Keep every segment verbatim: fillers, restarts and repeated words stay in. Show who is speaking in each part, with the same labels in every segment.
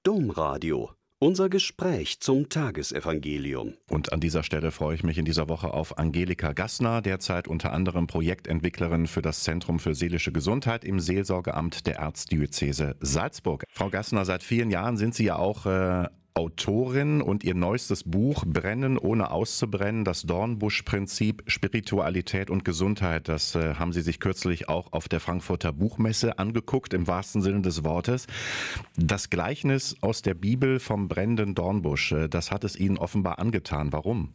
Speaker 1: Domradio. Unser Gespräch zum Tagesevangelium.
Speaker 2: Und an dieser Stelle freue ich mich in dieser Woche auf Angelika Gassner, derzeit unter anderem Projektentwicklerin für das Zentrum für seelische Gesundheit im Seelsorgeamt der Erzdiözese Salzburg. Frau Gassner, seit vielen Jahren sind Sie ja auch äh, Autorin und Ihr neuestes Buch Brennen ohne auszubrennen, das Dornbusch-Prinzip, Spiritualität und Gesundheit, das äh, haben Sie sich kürzlich auch auf der Frankfurter Buchmesse angeguckt, im wahrsten Sinne des Wortes. Das Gleichnis aus der Bibel vom brennenden Dornbusch, äh, das hat es Ihnen offenbar angetan. Warum?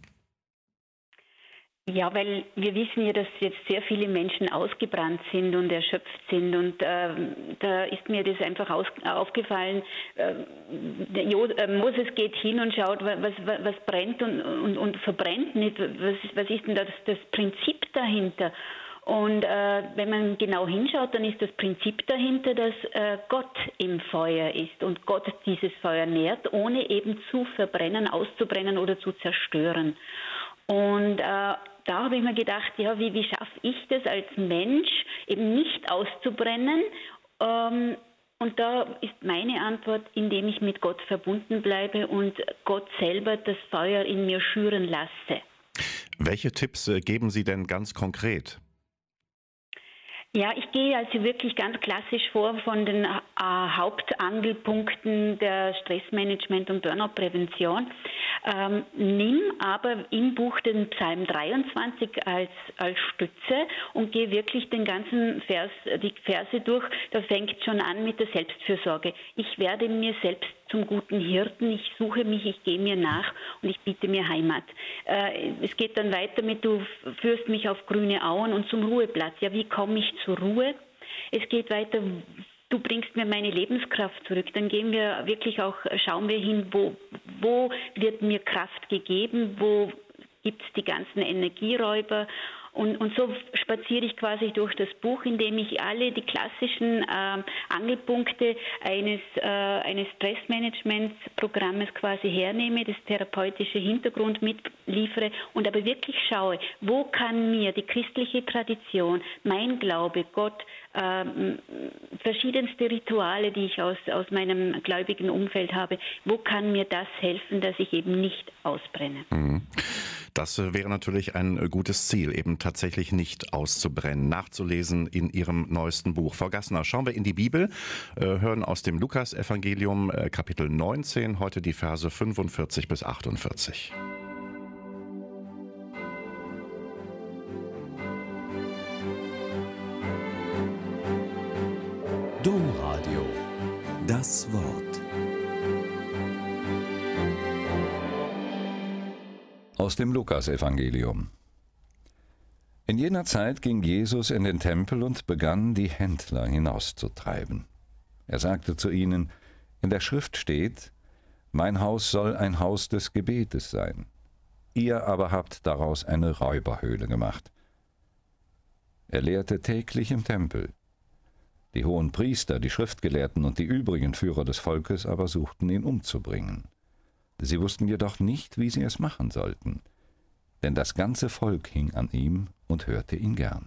Speaker 3: Ja, weil wir wissen ja, dass jetzt sehr viele Menschen ausgebrannt sind und erschöpft sind, und äh, da ist mir das einfach aus, aufgefallen. Äh, jo, äh, Moses geht hin und schaut, was, was, was brennt und, und, und verbrennt nicht. Was, was ist denn das, das Prinzip dahinter? Und äh, wenn man genau hinschaut, dann ist das Prinzip dahinter, dass äh, Gott im Feuer ist und Gott dieses Feuer nährt, ohne eben zu verbrennen, auszubrennen oder zu zerstören. Und äh, da habe ich mir gedacht, ja, wie, wie schaffe ich das als Mensch, eben nicht auszubrennen? Ähm, und da ist meine Antwort, indem ich mit Gott verbunden bleibe und Gott selber das Feuer in mir schüren lasse.
Speaker 2: Welche Tipps äh, geben Sie denn ganz konkret?
Speaker 3: Ja, ich gehe also wirklich ganz klassisch vor von den äh, Hauptangelpunkten der Stressmanagement und Burnout-Prävention. Ähm, nimm aber im Buch den Psalm dreiundzwanzig als, als Stütze und gehe wirklich den ganzen Vers, die Verse durch. Da fängt schon an mit der Selbstfürsorge. Ich werde mir selbst zum guten Hirten, ich suche mich, ich gehe mir nach und ich biete mir Heimat. Äh, es geht dann weiter mit, du führst mich auf grüne Auen und zum Ruheplatz. Ja, wie komme ich zur Ruhe? Es geht weiter, du bringst mir meine Lebenskraft zurück. Dann gehen wir wirklich auch, schauen wir hin, wo, wo wird mir Kraft gegeben, wo gibt es die ganzen Energieräuber. Und, und so spaziere ich quasi durch das Buch, indem ich alle die klassischen äh, Angelpunkte eines, äh, eines Stressmanagementprogrammes quasi hernehme, das therapeutische Hintergrund mitliefere und aber wirklich schaue, wo kann mir die christliche Tradition, mein Glaube, Gott, äh, verschiedenste Rituale, die ich aus, aus meinem gläubigen Umfeld habe, wo kann mir das helfen, dass ich eben nicht ausbrenne?
Speaker 2: Mhm. Das wäre natürlich ein gutes Ziel, eben tatsächlich nicht auszubrennen, nachzulesen in Ihrem neuesten Buch. Frau Gassner, schauen wir in die Bibel, hören aus dem Lukas-Evangelium, Kapitel neunzehn, heute die Verse fünfundvierzig bis achtundvierzig.
Speaker 1: Domradio. Das Wort.
Speaker 4: Aus dem Lukas-Evangelium. In jener Zeit ging Jesus in den Tempel und begann, die Händler hinauszutreiben. Er sagte zu ihnen, in der Schrift steht, mein Haus soll ein Haus des Gebetes sein. Ihr aber habt daraus eine Räuberhöhle gemacht. Er lehrte täglich im Tempel. Die hohen Priester, die Schriftgelehrten und die übrigen Führer des Volkes aber suchten ihn umzubringen. Sie wussten jedoch nicht, wie sie es machen sollten, denn das ganze Volk hing an ihm und hörte ihn gern.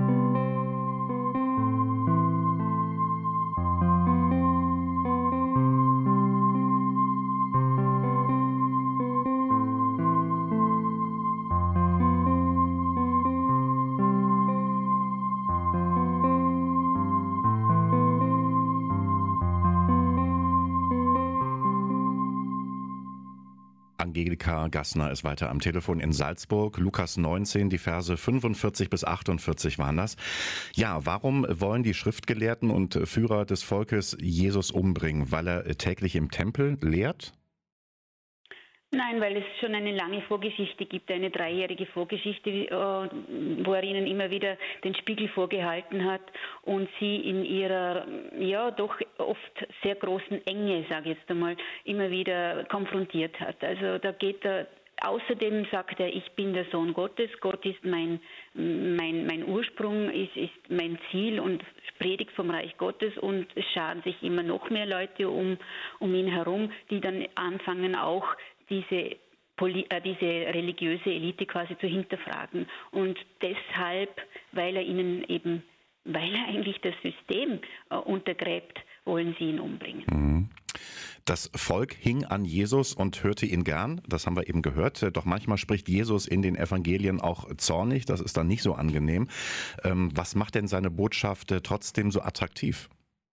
Speaker 2: Angelika Gassner ist weiter am Telefon in Salzburg. Lukas neunzehn, die Verse fünfundvierzig bis achtundvierzig waren das. Ja, warum wollen die Schriftgelehrten und Führer des Volkes Jesus umbringen? Weil er täglich im Tempel lehrt?
Speaker 3: Nein, weil es schon eine lange Vorgeschichte gibt, eine dreijährige Vorgeschichte, wo er ihnen immer wieder den Spiegel vorgehalten hat und sie in ihrer, ja, doch oft sehr großen Enge, sage ich jetzt einmal, immer wieder konfrontiert hat. Also da geht er, außerdem sagt er, ich bin der Sohn Gottes, Gott ist mein, mein, mein Ursprung, ist, ist mein Ziel und predigt vom Reich Gottes, und es scharen sich immer noch mehr Leute um, um ihn herum, die dann anfangen auch diese, diese religiöse Elite quasi zu hinterfragen. Und deshalb, weil er ihnen eben, weil er eigentlich das System äh, untergräbt, wollen sie ihn umbringen.
Speaker 2: Mhm. Das Volk hing an Jesus und hörte ihn gern, das haben wir eben gehört. Doch manchmal spricht Jesus in den Evangelien auch zornig, das ist dann nicht so angenehm. Was macht denn seine Botschaft trotzdem so attraktiv?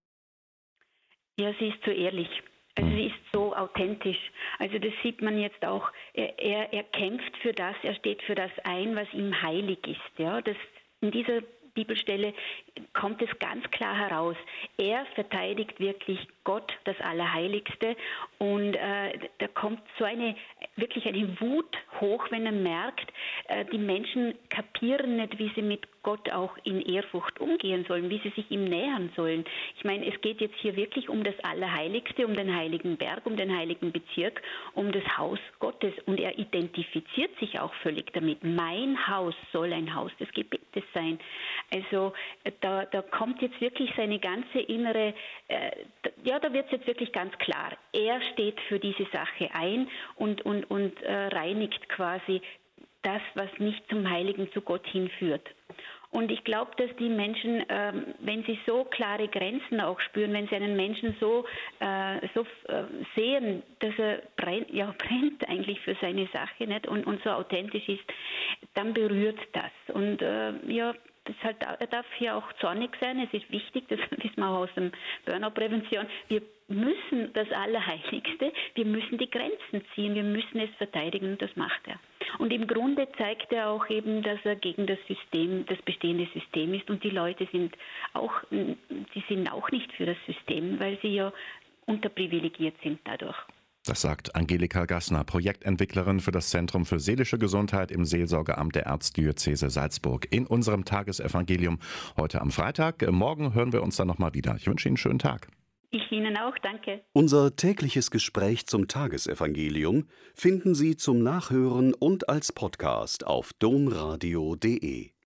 Speaker 3: Ja, sie ist so ehrlich. Also sie ist so authentisch. Also das sieht man jetzt auch. Er, er, er kämpft für das, er steht für das ein, was ihm heilig ist. Ja, das in dieser Bibelstelle kommt es ganz klar heraus. Er verteidigt wirklich Gott, das Allerheiligste, und äh, da kommt so eine wirklich eine Wut hoch, wenn er merkt, äh, die Menschen kapieren nicht, wie sie mit Gott auch in Ehrfurcht umgehen sollen, wie sie sich ihm nähern sollen. Ich meine, es geht jetzt hier wirklich um das Allerheiligste, um den heiligen Berg, um den heiligen Bezirk, um das Haus Gottes, und er identifiziert sich auch völlig damit. Mein Haus soll ein Haus des Gebetes sein. Also da, da kommt jetzt wirklich seine ganze innere, äh, ja, da wird es jetzt wirklich ganz klar. Er steht für diese Sache ein und, und, und äh, reinigt quasi das, was nicht zum Heiligen, zu Gott hinführt. Und ich glaube, dass die Menschen, ähm, wenn sie so klare Grenzen auch spüren, wenn sie einen Menschen so, äh, so äh, sehen, dass er brennt, ja, brennt eigentlich für seine Sache, nicht? Und, und so authentisch ist, dann berührt das. Und äh, ja, das halt, er darf hier auch zornig sein. Es ist wichtig, das wissen wir auch aus der Burnout-Prävention. Wir müssen das Allerheiligste, wir müssen die Grenzen ziehen, wir müssen es verteidigen, und das macht er. Und im Grunde zeigt er auch eben, dass er gegen das System, das bestehende System ist, und die Leute sind auch, die sind auch nicht für das System, weil sie ja unterprivilegiert sind dadurch.
Speaker 2: Das sagt Angelika Gassner, Projektentwicklerin für das Zentrum für seelische Gesundheit im Seelsorgeamt der Erzdiözese Salzburg, in unserem Tagesevangelium heute am Freitag. Morgen hören wir uns dann nochmal wieder. Ich wünsche Ihnen einen schönen Tag.
Speaker 3: Ich Ihnen auch, danke.
Speaker 1: Unser tägliches Gespräch zum Tagesevangelium finden Sie zum Nachhören und als Podcast auf domradio punkt de.